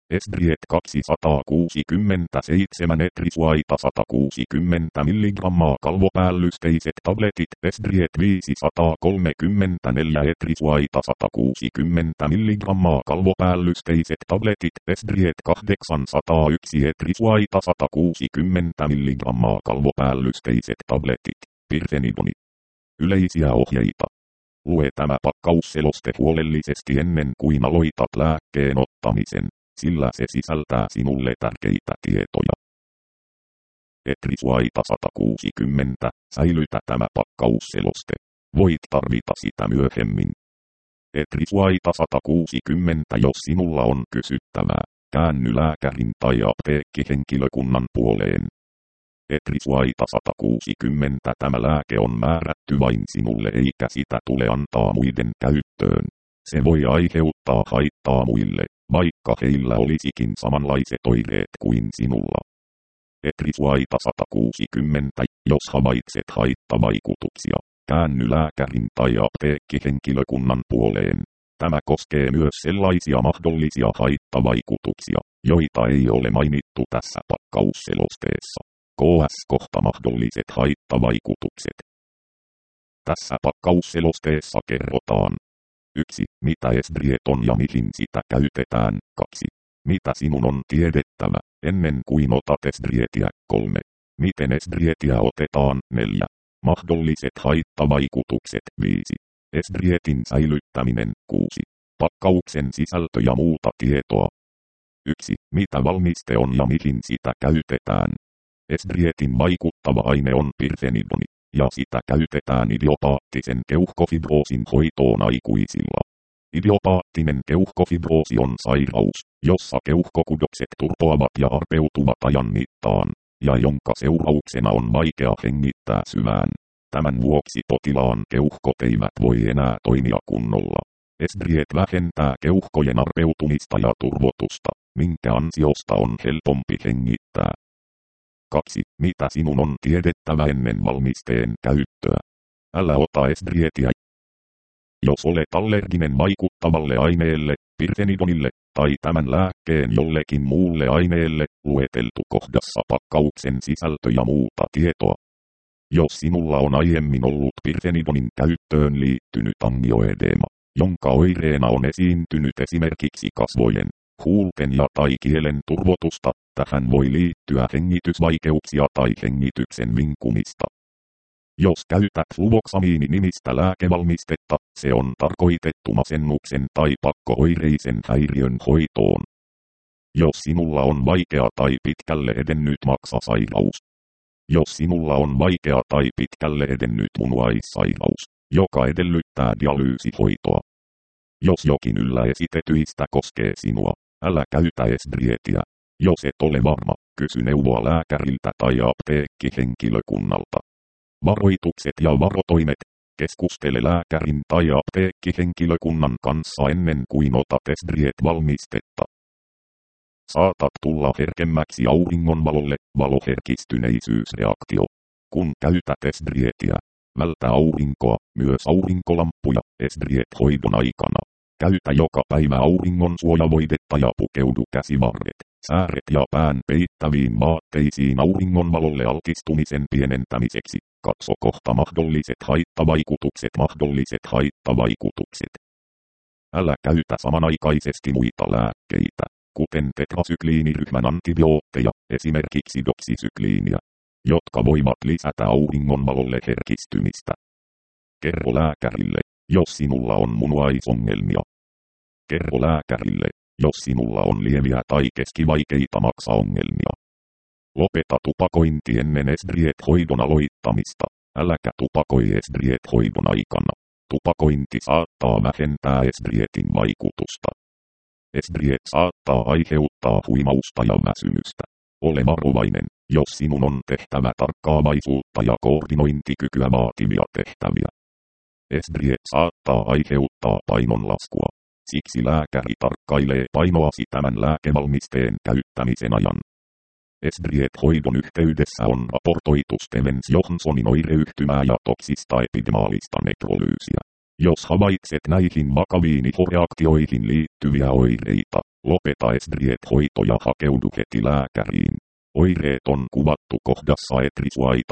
Esbriet 267 etrisuaita 160 mg kalvopäällysteiset tabletit. Esbriet 534 etrisuaita 160 mg kalvopäällysteiset tabletit. Esbriet 801 etrisuaita 160 mg kalvopäällysteiset tabletit. Pirfenidoni. Yleisiä ohjeita. Lue tämä pakkausseloste huolellisesti ennen kuin aloitat lääkkeen ottamisen, sillä se sisältää sinulle tärkeitä tietoja. Etrisuaita 160. Säilytä tämä pakkausseloste. Voit tarvita sitä myöhemmin. Etrisuaita 160. Jos sinulla on kysyttävää, käänny lääkärin tai apteekkihenkilökunnan puoleen. Etrisuaita 160. Tämä lääke on määrätty vain sinulle eikä sitä tule antaa muiden käyttöön. Se voi aiheuttaa haittaa muille, vaikka heillä olisikin samanlaiset oireet kuin sinulla. Etrisuaita 160. Jos havaitset haittavaikutuksia, käänny lääkärin tai apteekkihenkilökunnan puoleen. Tämä koskee myös sellaisia mahdollisia haittavaikutuksia, joita ei ole mainittu tässä pakkausselosteessa. KS-kohta mahdolliset haittavaikutukset. Tässä pakkausselosteessa kerrotaan. 1. Mitä Esbriet on ja mihin sitä käytetään. 2. Mitä sinun on tiedettävä, ennen kuin otat Esbrietiä. 3. Miten Esbrietiä otetaan. 4. Mahdolliset haittavaikutukset. 5. Esbrietin säilyttäminen. 6. Pakkauksen sisältö ja muuta tietoa. 1. Mitä valmiste on ja mihin sitä käytetään. Esbrietin vaikuttava aine on pirfenidoni, ja sitä käytetään idiopaattisen keuhkofibroosin hoitoon aikuisilla. Idiopaattinen keuhkofibroosi on sairaus, jossa keuhkokudokset turpoavat ja arpeutuvat ajan mittaan, ja jonka seurauksena on vaikea hengittää syvään. Tämän vuoksi potilaan keuhkot eivät voi enää toimia kunnolla. Esbriet vähentää keuhkojen arpeutumista ja turvotusta, minkä ansiosta on helpompi hengittää. 2. Mitä sinun on tiedettävä ennen valmisteen käyttöä? Älä ota Esbrietiä. Jos olet allerginen vaikuttavalle aineelle, pirfenidonille, tai tämän lääkkeen jollekin muulle aineelle, lueteltu kohdassa pakkauksen sisältö ja muuta tietoa. Jos sinulla on aiemmin ollut pirfenidonin käyttöön liittynyt angioedeema, jonka oireena on esiintynyt esimerkiksi kasvojen, huulten ja tai kielen turvotusta, tähän voi liittyä hengitysvaikeuksia tai hengityksen vinkumista. Jos käytät fluvoksamiini-nimistä lääkevalmistetta, se on tarkoitettu masennuksen tai pakko-oireisen häiriön hoitoon. Jos sinulla on vaikea tai pitkälle edennyt maksasairaus. Jos sinulla on vaikea tai pitkälle edennyt munuaissairaus, joka edellyttää dialyysihoitoa. Jos jokin yllä esitetyistä koskee sinua, älä käytä Esbrietiä. Jos et ole varma, kysy neuvoa lääkäriltä tai apteekkihenkilökunnalta. Varoitukset ja varotoimet. Keskustele lääkärin tai apteekkihenkilökunnan kanssa ennen kuin otat Esbriet-valmistetta. Saatat tulla herkemmäksi auringonvalolle, valoherkistyneisyysreaktio. Kun käytät Esbrietiä, vältä aurinkoa, myös aurinkolampuja, Esbriet-hoidon aikana. Käytä joka päivä auringon suojavoidetta ja pukeudu käsivarret, sääret ja pään peittäviin vaatteisiin auringonvalolle altistumisen pienentämiseksi. Katso kohta mahdolliset haittavaikutukset. Älä käytä samanaikaisesti muita lääkkeitä, kuten tetrasykliiniryhmän antibiootteja, esimerkiksi doksisykliiniä, jotka voivat lisätä auringonvalolle herkistymistä. Kerro lääkärille, jos sinulla on munuaisongelmia. Kerro lääkärille, jos sinulla on lieviä tai keskivaikeita maksaongelmia. Lopeta tupakointi ennen Esbriet-hoidon aloittamista. Äläkä tupakoi Esbriet-hoidon aikana. Tupakointi saattaa vähentää Esbrietin vaikutusta. Esbriet saattaa aiheuttaa huimausta ja väsymystä. Ole varovainen, jos sinun on tehtävä tarkkaavaisuutta ja koordinointikykyä vaativia tehtäviä. Esbriet saattaa aiheuttaa painonlaskua. Siksi lääkäri tarkkailee painoasi tämän lääkevalmisteen käyttämisen ajan. Esbriet-hoidon yhteydessä on raportoitu Stevens-Johnsonin oireyhtymää ja toksista epidemaalista nekrolyysiä. Jos havaitset näihin vakaviin ihoreaktioihin liittyviä oireita, Lopeta Esbriet-hoito ja hakeudu heti lääkäriin. Oireet on kuvattu kohdassa Etrisuaita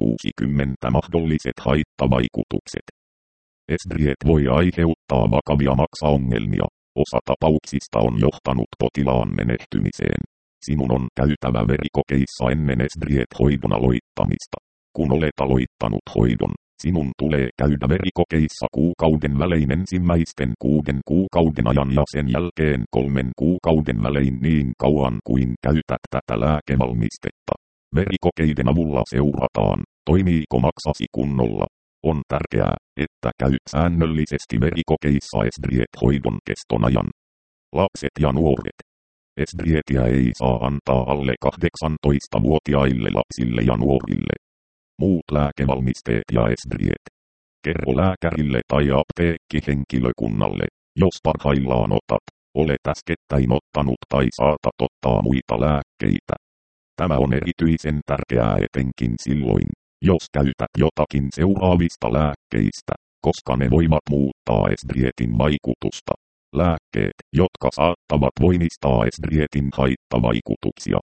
160 mahdolliset haittavaikutukset. Esbriet voi aiheuttaa vakavia maksaongelmia. Osa tapauksista on johtanut potilaan menehtymiseen. Sinun on käytävä verikokeissa ennen Esbriet-hoidon aloittamista. Kun olet aloittanut hoidon, sinun tulee käydä verikokeissa kuukauden välein ensimmäisten 6 kuukauden ajan ja sen jälkeen 3 kuukauden välein niin kauan kuin käytät tätä lääkevalmistetta. Verikokeiden avulla seurataan, toimiiko maksasi kunnolla. On tärkeää, että käyt säännöllisesti verikokeissa Esbriet-hoidon keston ajan. Lapset ja nuoret. Esbrietiä ei saa antaa alle 18-vuotiaille lapsille ja nuorille. Muut lääkevalmisteet ja Esbriet. Kerro lääkärille tai apteekkihenkilökunnalle, jos parhaillaan olet äskettäin ottanut tai saatat ottaa muita lääkkeitä. Tämä on erityisen tärkeää etenkin silloin, jos käytät jotakin seuraavista lääkkeistä, koska ne voivat muuttaa Esbrietin vaikutusta. Lääkkeet, jotka saattavat voimistaa Esbrietin haittavaikutuksia.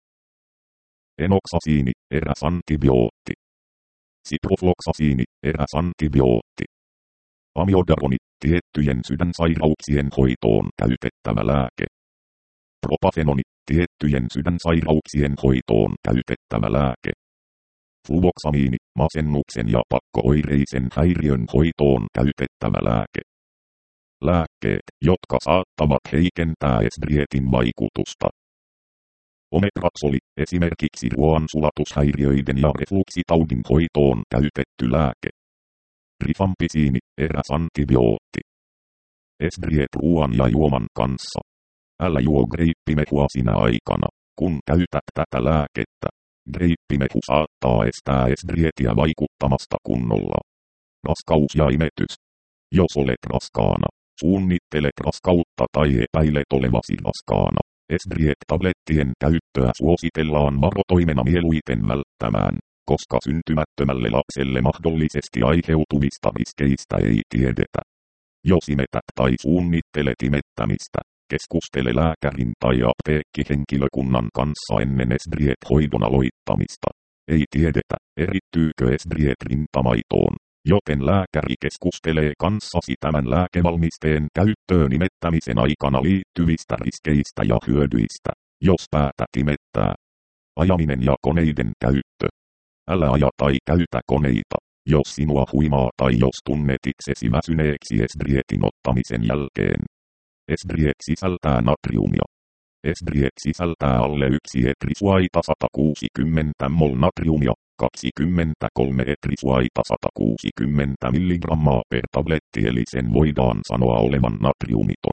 Enoxasiini, eräs antibiootti. Ciprofloxasiini, eräs antibiootti. Amiodaroni, tiettyjen sydänsairauksien hoitoon käytettävä lääke. Propafenoni, tiettyjen sydänsairauksien hoitoon käytettävä lääke. Fluvoksamiini, masennuksen ja pakko-oireisen häiriön hoitoon käytettävä lääke. Lääkkeet, jotka saattavat heikentää Esbrietin vaikutusta. Omepraxoli, esimerkiksi ruoansulatushäiriöiden ja refluksitaudin hoitoon käytetty lääke. Rifampisiini, eräs antibiootti. Esbriet ruoan ja juoman kanssa. Älä juo greippimehua sinä aikana, kun käytät tätä lääkettä. Greippimehu saattaa estää Esbrietiä vaikuttamasta kunnolla. Raskaus ja imetys. Jos olet raskaana, suunnittelet raskautta tai epäilet olevasi raskaana. Esbriet-tablettien käyttöä suositellaan varotoimena mieluiten välttämään, koska syntymättömälle lapselle mahdollisesti aiheutuvista riskeistä ei tiedetä. Jos imetät tai suunnittelet imettämistä, keskustele lääkärin tai apteekkihenkilökunnan kanssa ennen Esbriet-hoidon aloittamista. Ei tiedetä, erittyykö Esbriet rintamaitoon, joten lääkäri keskustelee kanssasi tämän lääkevalmisteen käyttöön imettämisen aikana liittyvistä riskeistä ja hyödyistä, jos päätät imettää. Ajaminen ja koneiden käyttö. Älä aja tai käytä koneita, jos sinua huimaa tai jos tunnet itsesi väsyneeksi Esbrietin ottamisen jälkeen. Esbriet sisältää natriumia. Esbriet sisältää alle 1 etrisuaita 160 mol natriumia, 23 etrisuaita 160 mg per tabletti eli sen voidaan sanoa olevan natriumiton.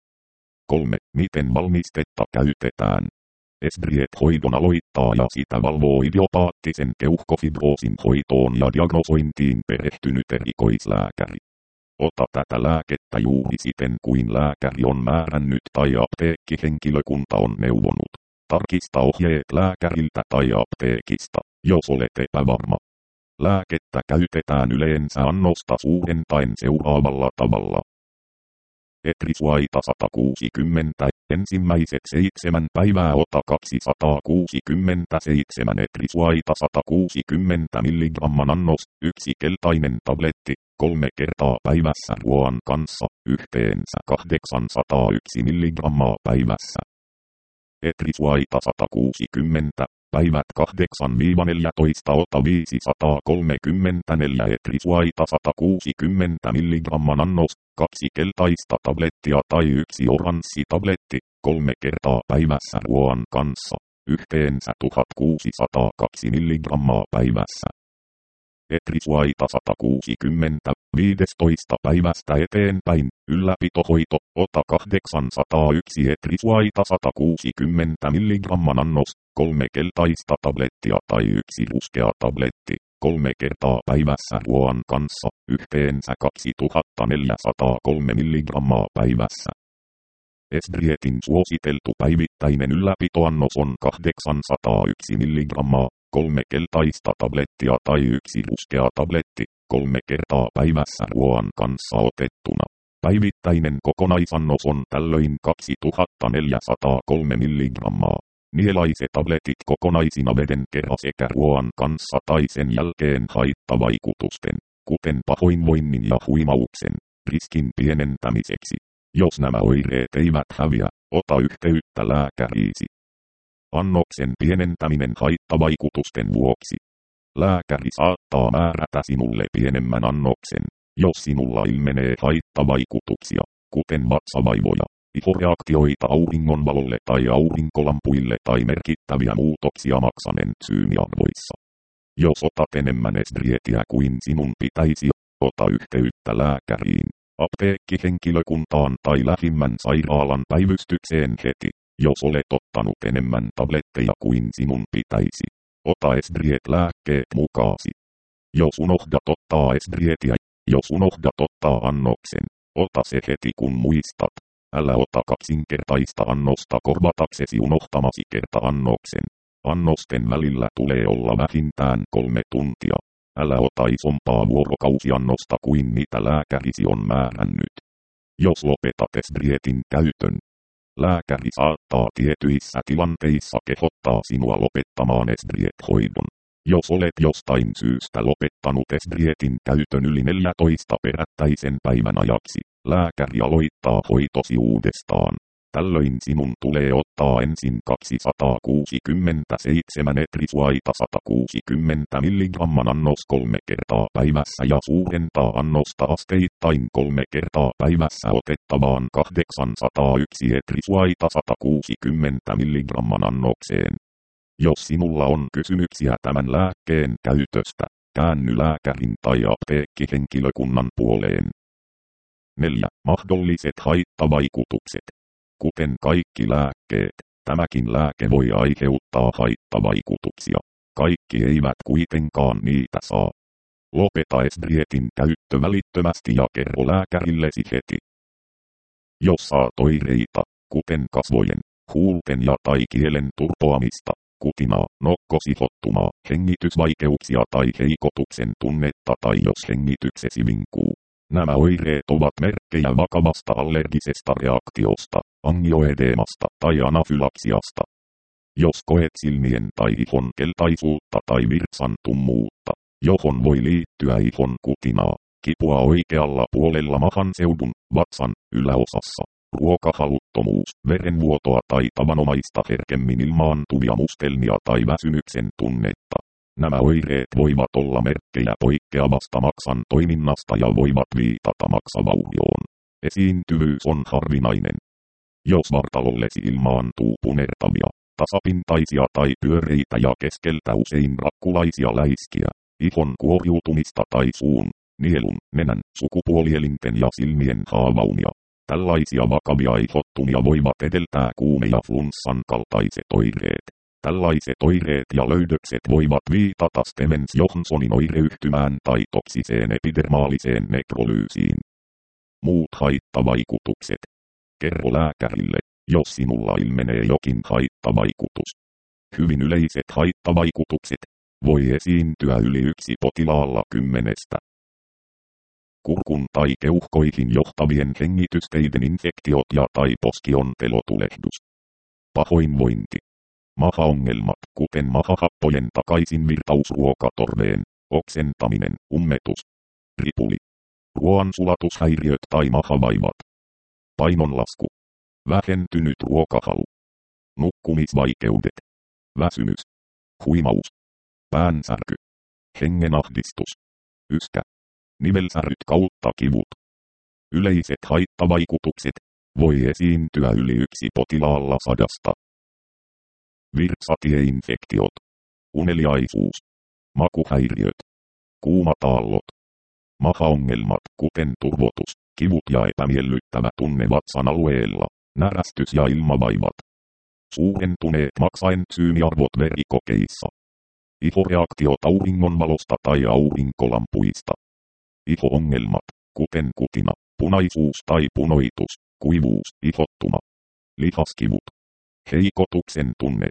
3. Miten valmistetta käytetään? Esbriet-hoidon aloittaa ja sitä valvoo idiopaattisen keuhkofibroosin hoitoon ja diagnosointiin perehtynyt erikoislääkäri. Ota tätä lääkettä juuri siten kuin lääkäri on määrännyt tai apteekkihenkilökunta on neuvonut. Tarkista ohjeet lääkäriltä tai apteekista, jos olet epävarma. Lääkettä käytetään yleensä annosta suurentaen seuraavalla tavalla. Etrisuaita 160, ensimmäiset 7 päivää ota 267 etrisuaita 160 mg annos, 1 keltainen tabletti, 3 kertaa päivässä ruoan kanssa, yhteensä 801 mg päivässä. Etrisuaita 160, päivät 8-14 ota 534 etrisuaita 160 mg annos, 2 keltaista tablettia tai 1 oranssitabletti, 3 kertaa päivässä ruoan kanssa, yhteensä 1602 mg päivässä. Etrisuaita 160, 15 päivästä eteenpäin, ylläpitohoito, ota 801 etrisuaita 160 mg annos, 3 keltaista tablettia tai 1 ruskea tabletti, 3 kertaa päivässä ruoan kanssa, yhteensä 2403 mg päivässä. Esbrietin suositeltu päivittäinen ylläpitoannos on 801 mg, 3 keltaista tablettia tai 1 ruskea tabletti, 3 kertaa päivässä ruoan kanssa otettuna. Päivittäinen kokonaisannos on tällöin 2403 milligrammaa. Nielaiset tabletit kokonaisina veden kera sekä ruoan kanssa tai sen jälkeen haittavaikutusten, kuten pahoinvoinnin ja huimauksen, riskin pienentämiseksi. Jos nämä oireet eivät häviä, ota yhteyttä lääkäriisi. Annoksen pienentäminen haittavaikutusten vuoksi. Lääkäri saattaa määrätä sinulle pienemmän annoksen, jos sinulla ilmenee haittavaikutuksia, kuten vatsavaivoja, ihoreaktioita auringonvalolle tai aurinkolampuille tai merkittäviä muutoksia maksanentsyymiarvoissa. Jos otat enemmän esbrietiä kuin sinun pitäisi, ota yhteyttä lääkäriin, apteekkihenkilökuntaan tai lähimmän sairaalan päivystykseen heti, jos olet ottanut enemmän tabletteja kuin sinun pitäisi. Ota esbriet-lääkkeet mukaasi. Jos unohdat ottaa esbrietiä, jos unohdat ottaa annoksen, ota se heti kun muistat. Älä ota kaksinkertaista annosta korvataksesi unohtamasi kerta-annoksen. Annosten välillä tulee olla vähintään 3 tuntia. Älä ota isompaa vuorokausiannosta kuin mitä lääkärisi on määrännyt. Jos lopetat esbrietin käytön, lääkäri saattaa tietyissä tilanteissa kehottaa sinua lopettamaan esbriet-hoidon. Jos olet jostain syystä lopettanut esbrietin käytön yli 14 perättäisen päivän ajaksi, lääkäri aloittaa hoitosi uudestaan. Tällöin sinun tulee ottaa ensin 267 etrisuaita 160 milligramman annos 3 kertaa päivässä ja suurentaa annosta asteittain 3 kertaa päivässä otettavaan 801 etrisuaita 160 milligramman annokseen. Jos sinulla on kysymyksiä tämän lääkkeen käytöstä, käänny lääkärin tai apteekkihenkilökunnan puoleen. 4. Mahdolliset haittavaikutukset. Kuten kaikki lääkkeet, tämäkin lääke voi aiheuttaa haittavaikutuksia. Kaikki eivät kuitenkaan niitä saa. Lopeta esbrietin käyttö välittömästi ja kerro lääkärillesi heti. Jos saat oireita, kuten kasvojen, huulten ja tai kielen turpoamista, kutinaa, nokkosihottumaa, hengitysvaikeuksia tai heikotuksen tunnetta tai jos hengityksesi vinkuu. Nämä oireet ovat merkkejä vakavasta allergisesta reaktiosta, angioedeemasta tai anafylaksiasta. Jos koet silmien tai ihon keltaisuutta tai virtsan tummuutta, johon voi liittyä ihon kutinaa, kipua oikealla puolella mahan seudun, vatsan, yläosassa, ruokahaluttomuus, verenvuotoa tai tavanomaista herkemmin ilmaantuvia mustelmia tai väsymyksen tunnetta. Nämä oireet voivat olla merkkejä poikkeavasta maksan toiminnasta ja voivat viitata maksavaurioon. Esiintyvyys on harvinainen. Jos vartalollesi ilmaantuu punertavia, tasapintaisia tai pyöreitä ja keskeltä usein rakkulaisia läiskiä, ihon kuoriutumista tai suun, nielun, nenän, sukupuolielinten ja silmien haavaumia, tällaisia vakavia ihottumia voivat edeltää kuume- ja flunssan kaltaiset oireet. Tällaiset oireet ja löydökset voivat viitata Stevens-Johnsonin oireyhtymään tai toksiseen epidermaaliseen nekrolyysiin. Muut haittavaikutukset. Kerro lääkärille, jos sinulla ilmenee jokin haittavaikutus. Hyvin yleiset haittavaikutukset voi esiintyä yli 1 potilaalla 10. Kurkun tai keuhkoihin johtavien hengitysteiden infektiot ja tai poskiontelotulehdus. Pahoinvointi. Mahaongelmat, kuten mahahappojen takaisinvirtaus ruokatorveen, oksentaminen, ummetus, ripuli, ruoansulatushäiriöt tai mahavaivat, painonlasku, vähentynyt ruokahalu, nukkumisvaikeudet, väsymys, huimaus, päänsärky, hengenahdistus, yskä, nivelsäryt kautta kivut. Yleiset haittavaikutukset voi esiintyä yli 1 potilaalla 100. Virtsatieinfektiot, uneliaisuus, makuhäiriöt, kuumataallot, mahaongelmat kuten turvotus, kivut ja epämiellyttävä tunne vatsan alueella, närästys ja ilmavaivat, suurentuneet maksaentsyymiarvot verikokeissa, ihoreaktiot auringonvalosta tai aurinkolampuista, iho-ongelmat kuten kutina, punaisuus tai punoitus, kuivuus, ihottuma, lihaskivut, heikotuksen tunne,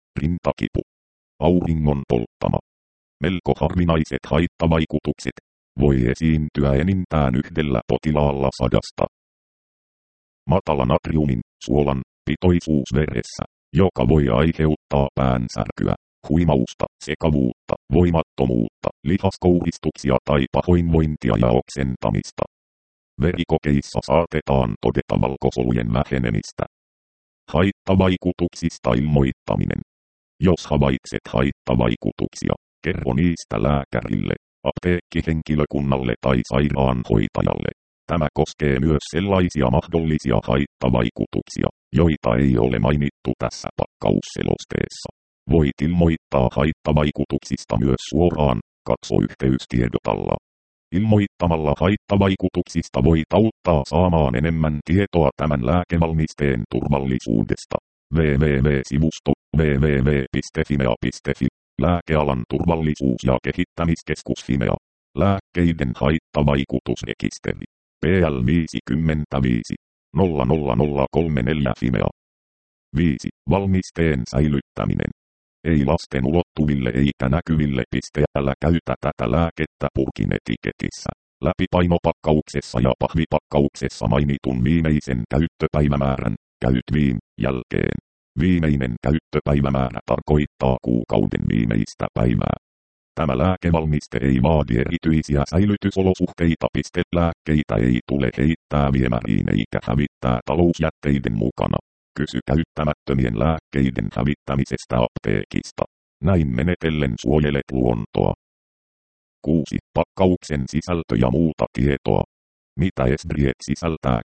rintakipu, auringon polttama. Melko harvinaiset haittavaikutukset, voi esiintyä enintään yhdellä potilaalla 100. Matala natriumin, suolan, pitoisuus veressä, joka voi aiheuttaa päänsärkyä, huimausta, sekavuutta, voimattomuutta, lihaskouristuksia tai pahoinvointia ja oksentamista. Verikokeissa saatetaan todeta valkosolujen vähenemistä. Haittavaikutuksista ilmoittaminen. Jos havaitset haittavaikutuksia, kerro niistä lääkärille, apteekkihenkilökunnalle tai sairaanhoitajalle. Tämä koskee myös sellaisia mahdollisia haittavaikutuksia, joita ei ole mainittu tässä pakkausselosteessa. Voit ilmoittaa haittavaikutuksista myös suoraan, katso yhteystiedot alla. Ilmoittamalla haittavaikutuksista voit auttaa saamaan enemmän tietoa tämän lääkevalmisteen turvallisuudesta. www.sivusto www.fimea.fi Lääkealan turvallisuus- ja kehittämiskeskus Fimea. Lääkkeiden haittavaikutusrekisteri. PL 55 00034 Fimea. 5. Valmisteen säilyttäminen. Ei lasten ulottuville eikä näkyville. Älä käytä tätä lääkettä purkin etiketissä, läpipainopakkauksessa ja pahvipakkauksessa mainitun viimeisen käyttöpäivämäärän, jälkeen. Viimeinen käyttöpäivämäärä tarkoittaa kuukauden viimeistä päivää. Tämä lääkevalmiste ei vaadi erityisiä säilytysolosuhteita. Lääkkeitä ei tule heittää viemäriin eikä hävittää talousjätteiden mukana. Kysy käyttämättömien lääkkeiden hävittämisestä apteekista. Näin menetellen suojelet luontoa. 6. Pakkauksen sisältö ja muuta tietoa. Mitä Esbriet sisältää?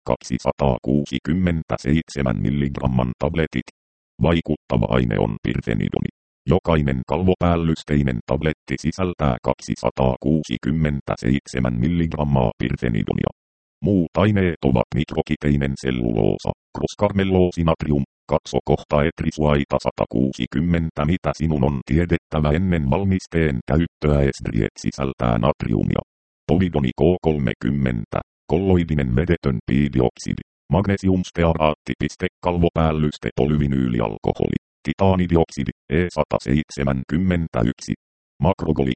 267 mg tabletit. Vaikuttava aine on pirfenidoni. Jokainen kalvopäällysteinen tabletti sisältää 267 mg pirfenidonia. Muut aineet ovat mikrokiteinen selluloosa, kroskarmelloosi-natrium, katso kohta etrisuaita 160. Mitä sinun on tiedettävä ennen valmisteen käyttöä? Esbriet sisältää natriumia. Povidoni K30, kolloidinen vedetön piidioksidi, magnesiumstearaatti. Kalvopäällyste polyvinyylialkoholi, titaanidioksidi, E171, makrogoli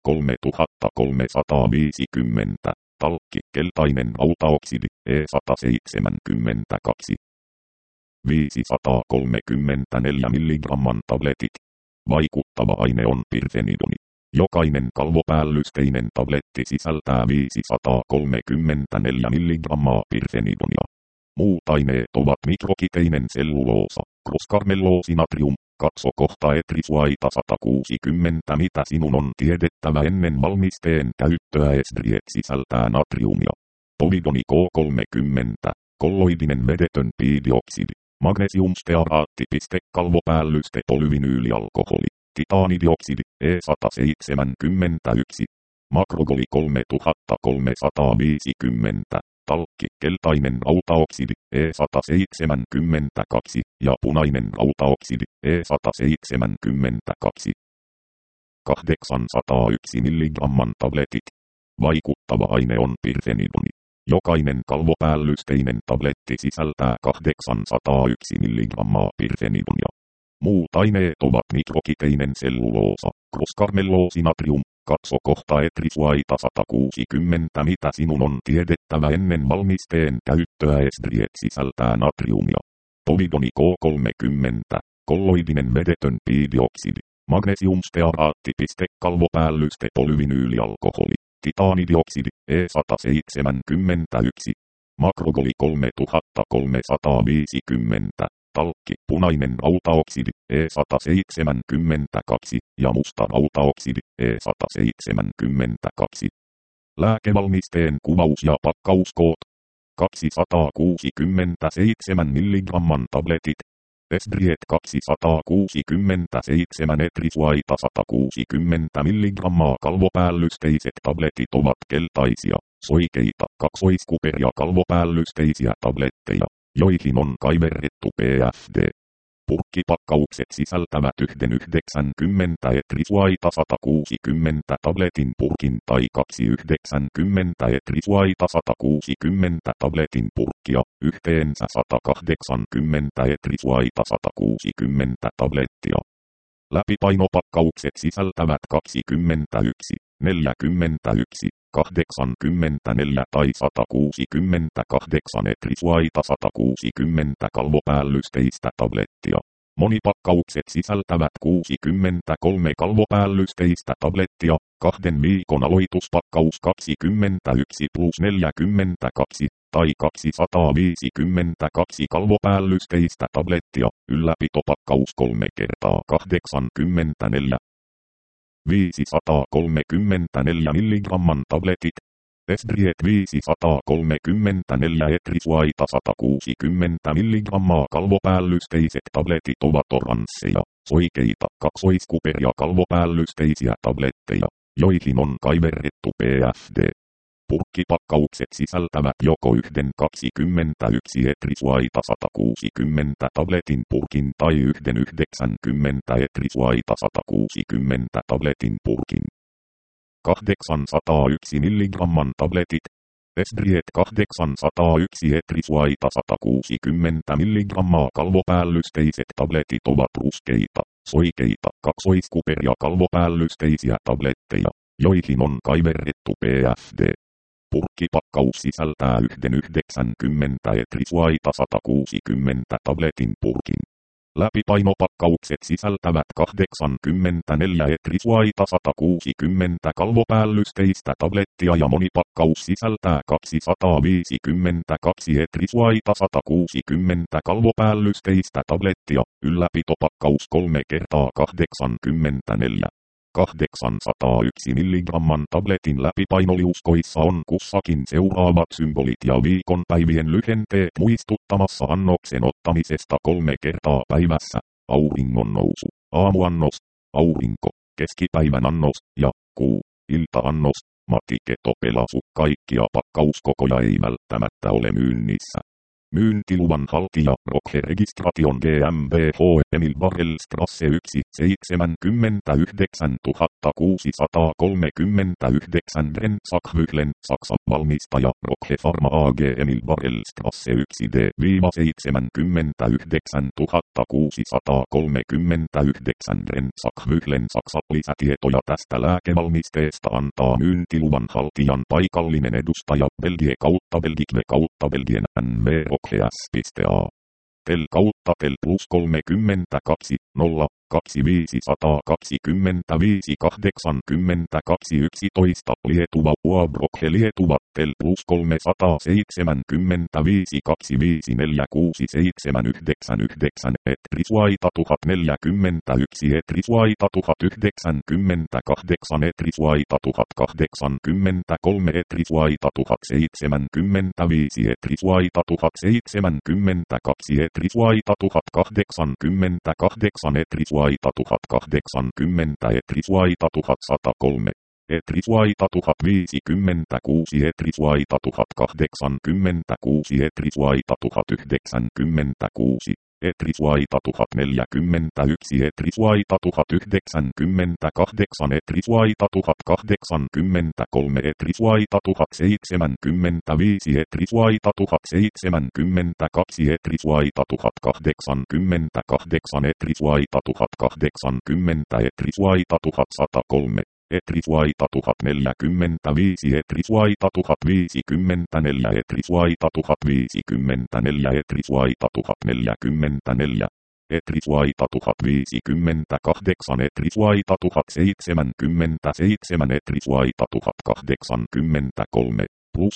3350. Talkki, keltainen rautaoksidi, E172. 534 mg tabletit. Vaikuttava aine on pirfenidoni. Jokainen kalvopäällysteinen tabletti sisältää 534 mg pirfenidonia. Muut aineet ovat mikrokiteinen selluloosa, kroskarmelloosi-natrium, katso kohta etrisuaita 160. Mitä sinun on tiedettävä ennen valmisteen käyttöä? Esbriet sisältää natriumia. Povidoni K30, kolloidinen vedetön piidioksidi, magnesiumstearaatti. Kalvopäällyste polyvinyylialkoholi, titaanidioksidi, E171, makrogoli 3350. Talkki, keltainen rautaoksidi, E172 ja punainen rautaoksidi, E172. 801 mg tabletit. Vaikuttava aine on pirfenidoni. Jokainen kalvopäällysteinen tabletti sisältää 801 mg pirfenidonia. Muut aineet ovat mikrokiteinen selluloosa, kroskarmelloosi-natrium, katso kohta etrisuaita 160. Mitä sinun on tiedettävä ennen valmisteen käyttöä? Esbriet sisältää natriumia. Povidoni K30, kolloidinen vedetön piidioksidi, magnesiumstearaatti. Kalvopäällyste polyvinyylialkoholi, titaanidioksidi, E171, makrogoli 3350. Talkki, punainen rautaoksidi, E172 ja musta rautaoksidi, E172. Lääkevalmisteen kuvaus ja pakkauskoot. 267 mg tabletit. Esbriet 267 etrisuaita 160 mg kalvopäällysteiset tabletit ovat keltaisia, soikeita, kaksoiskuperia kalvopäällysteisiä tabletteja, joihin on kaiverrettu PFD. Purkkipakkaukset sisältävät 1,90 etrisuaita 160 tabletin purkin tai 2,90 etrisuaita 160 tabletin purkkia, yhteensä 180 etrisuaita 160 tablettia. Läpipainopakkaukset sisältävät 21, 41, 84 tai 168 Etriswaita 160 kalvopäällysteistä tablettia. Monipakkaukset sisältävät 63 kalvopäällysteistä tablettia, 2 viikon aloituspakkaus 21 plus 42 tai 252 kalvopäällysteistä tablettia, ylläpitopakkaus 3 kertaa 84. 534 mg tabletit. Esbriet 534 Etriswaita 160 mg kalvopäällysteiset tabletit ovat oransseja, soikeita, kaksoiskuperia kalvopäällysteisiä tabletteja, joihin on kaiverrettu PFD. Purkkipakkaukset sisältävät joko yhden 21 Etriswaita 160 tabletin purkin tai yhden 90 Etriswaita 160 tabletin purkin. 801 mg tabletit. Esbriet 801 Etriswaita 160 mg kalvopäällysteiset tabletit ovat ruskeita, soikeita, kaksoiskuperia kalvopäällysteisiä tabletteja, joihin on kaiverrettu PFD. Purkkipakkaus sisältää yhden 90 Etriswaita 160 tabletin purkin. Läpipainopakkaukset sisältävät 84 Etriswaita 160 kalvopäällysteistä tablettia ja monipakkaus sisältää 252 Etriswaita 160 kalvopäällysteistä tablettia, ylläpitopakkaus 3 kertaa 84. 801 mg tabletin läpipainoliuskoissa on kussakin seuraavat symbolit ja viikonpäivien lyhenteet muistuttamassa annoksen ottamisesta 3 kertaa päivässä: auringon nousu, aamuannos, aurinko, keskipäivän annos ja kuu, iltaannos. Matiketopelasu. Kaikkia pakkauskokoja ei välttämättä ole myynnissä. Myyntiluvan haltija Roche Registration GmbH Emil Barrelstrasse 1 79 639 Brent-Sackvühlen, Saksan. Valmistaja Roche Pharma AG Emil Barrelstrasse 1 D-79 639 Brent-Sackvühlen, Saksa. Lisätietoja tästä lääkevalmisteesta antaa myyntiluvan haltijan paikallinen edustaja Belgie kautta Belgique kautta Belgien NV Rocheas.a. Tel kautta Tel plus 32 0 2525 82 11 Lietuva Uabroche Lietuva Tel plus 375 2546 799 Etriswaita 1041 Etriswaita 1098 Etriswaita 1083 Etriswaita 1075 Etriswaita 1072 Etriswaita 1088 Etriswaita 1080 Etriswaita 1103 Etriswaita 1056 Etriswaita 1086 Etriswaita 1096 Etriswaita 1041 Etriswaita 1098 Etriswaita 1083 Etriswaita 1075 Etriswaita 1072 Etriswaita 1088 Etriswaita 1080 Etriswaita 1103 Etriswaita 1045 Etriswaita 1054 Etriswaita 1054 Etriswaita 1044 Etriswaita 1058 Etriswaita 1077 Etriswaita 1083 plus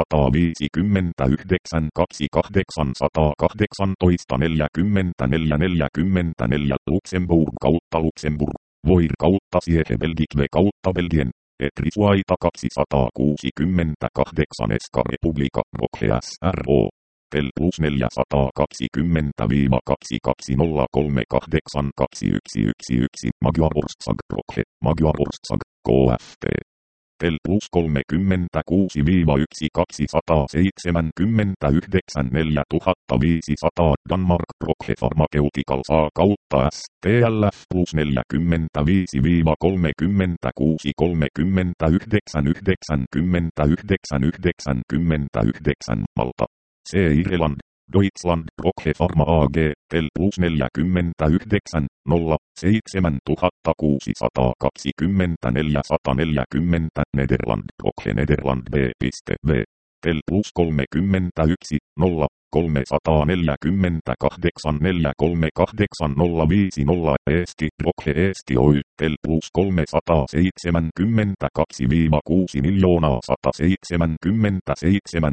359 2818 44 44 Luxemburg kautta Luxemburg. Voir kautta Siege Belgique kautta Belgien. Etriswaita 268 Eska Republika Roche SRO. Tel plus 420 Magyar Ország Roche, Magyar Ország, KFT. Tel plus 36-1 279 4500 Danmark Roche Pharmaceutical A kautta STLF plus 45-36 39 99 Malta. C. Irland. Deutschland Roche Pharma AG, Tel plus 49 0 7624 440, Nederland Roche Nederland B.V. Tel plus 31 0 348 438 Eesti Roche Eesti Oy, Tel plus 372 6 177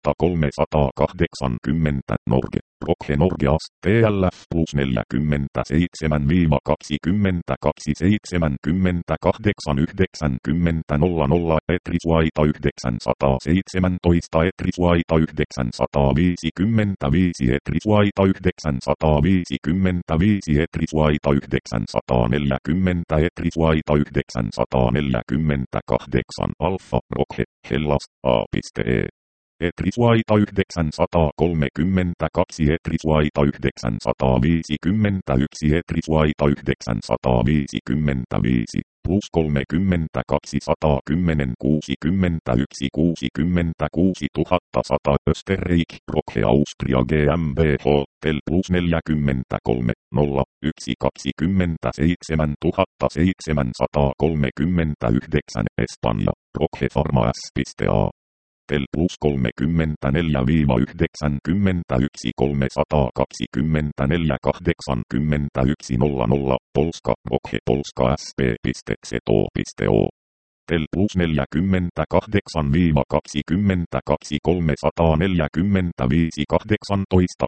380, Norge, Roche Norge AS, TLF plus 47 22 78 90 00, Etrisvaita 917, Etrisvaita 955, Etrisvaita 955, Etrisvaita 940, Etrisvaita 948, Alfa Roche, Hellas, A.E. Etrisvaita 932, Etrisvaita 951, Etrisvaita 955, plus 32 110 61 66 100, Österreich, Roche Austria GmbH, Tel plus 43 0 1 27 739, Espanja, Roche Pharma S.A. Tel plus 34 91 324 81 00, Polska Roche Polska SP.ZO. Tel plus 48 22 345 18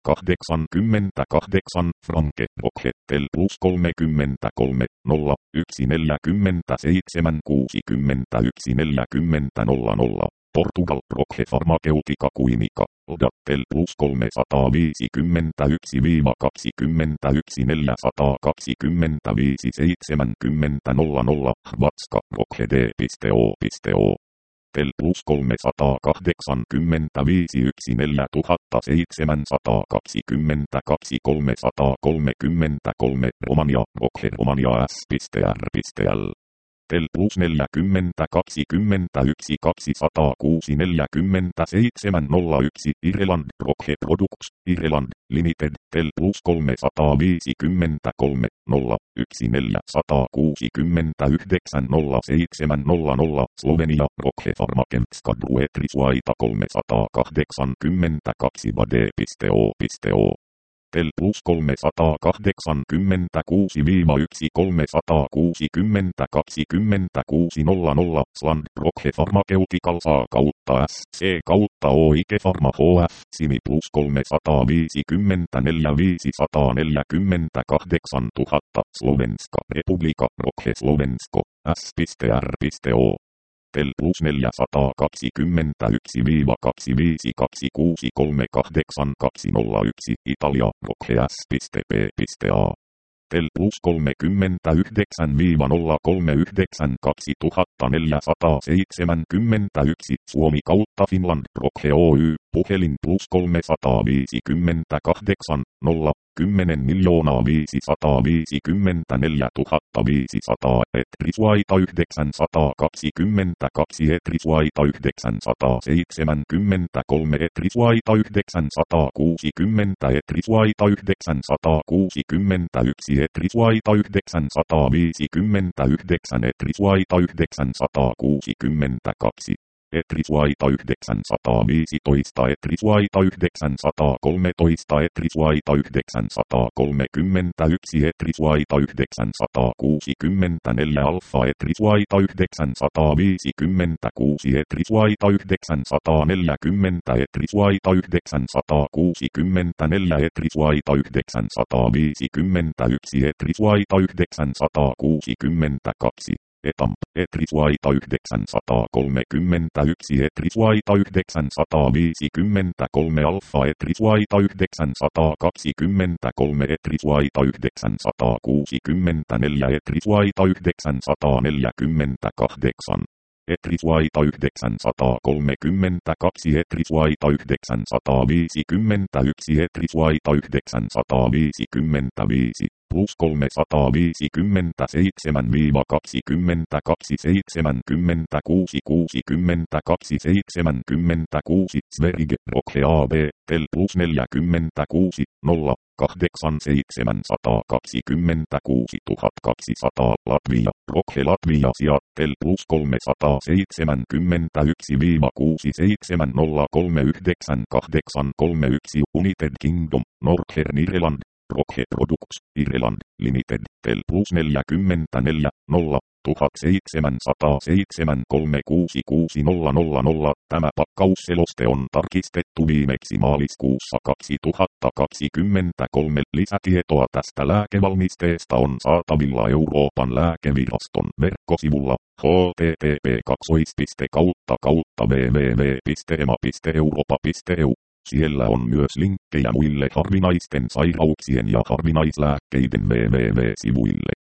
88, Franke Roche, Tel plus 33 0 1 47 61 40 00. Portugal Roche Pharmaceutica Química, Tel plus 351 21 425 70 00, Hrvatska Roche D.O. Tel plus 385 722 333, Romania Roche Romania S.R.L. Tel plus 40 21 206 47 01, Irland Roche Products, Irland Limited, Tel plus 353 0 1469 0700, Slovenia Roche Pharmakemska Etrisvaita 382 Bade.O. Tel plus 386 1 362 20 Sland Roche Pharmaceuticals A kautta SC kautta Oike Pharma HF, Simi plus 354 548 000, Slovenska Republika Roche Slovensko S.R.O. Tel plus 421 25 26 38 201, Italia Roche S.P.A. Tel plus 39 039 2471, Suomi kautta Finland Roche Oy, puhelin plus 358 0 10 554 500, Etrisvaita 922, Etrisvaita 973, Etrisvaita 960, Etrisvaita 961, Etrisvaita 959, Etrisvaita 962. Etrisvaita 915, Etrisvaita 913, Etrisvaita 931, Etrisvaita 964, Alfa Etrisvaita 956, Etrisvaita 940, Etrisvaita 964, Etrisvaita 951, Etrisvaita 962. Etamp, Etrisvaita 931, Etrisvaita 953, Alfa Etrisvaita 923, Etrisvaita 964, Etrisvaita 948. Etrisvaita 932, Etrisvaita 951, Etrisvaita 955, plus 357-22-76-62-76 Sverige Rokhe AB tel plus 46 0 8726 200 Latvia Rokhe Latvia Seattle plus 371-67039831 United Kingdom Northern Ireland Rokhe Products Ireland Limited tel plus 44 0 17736600. Tämä pakkausseloste on tarkistettu viimeksi maaliskuussa 2023. Lisätietoa tästä lääkevalmisteesta on saatavilla Euroopan lääkeviraston verkkosivulla http://www.ema.europa.eu. Siellä on myös linkkejä muille harvinaisten sairauksien ja harvinaislääkkeiden www-sivuille.